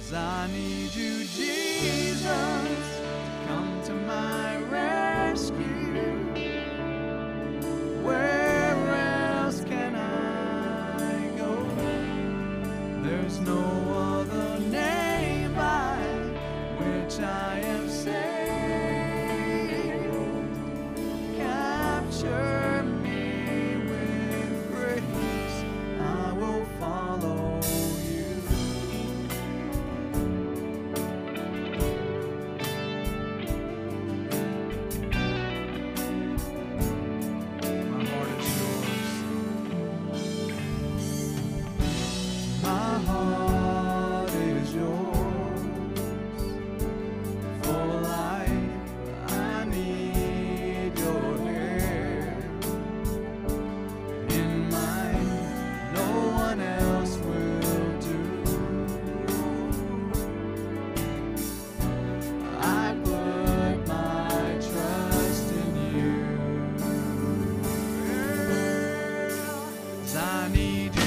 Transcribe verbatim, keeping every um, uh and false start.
I need you, Jesus, come to my rescue. Where else can I go? There's no other name by which I am saved. Capture me with grace, I will follow you. My heart is yours. My heart is yours. For life, I need your help. In mine, no one else will do. I put my trust in you. 'Cause I need you.